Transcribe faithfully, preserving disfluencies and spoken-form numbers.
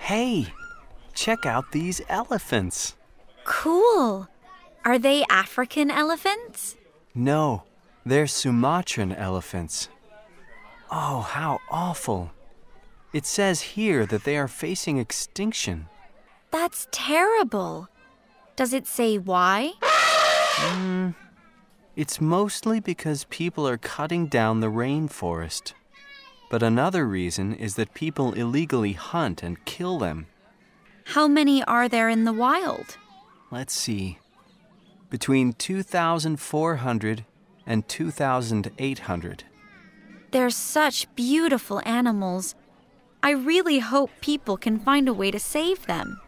Hey, check out these elephants. Cool. Are they African elephants? No, they're Sumatran elephants. Oh, how awful. It says here that they are facing extinction. That's terrible. Does it say why? Mm, it's mostly because people are cutting down the rainforest. But another reason is that people illegally hunt and kill them. How many are there in the wild? Let's see. Between two thousand four hundred and two thousand eight hundred. They're such beautiful animals. I really hope people can find a way to save them.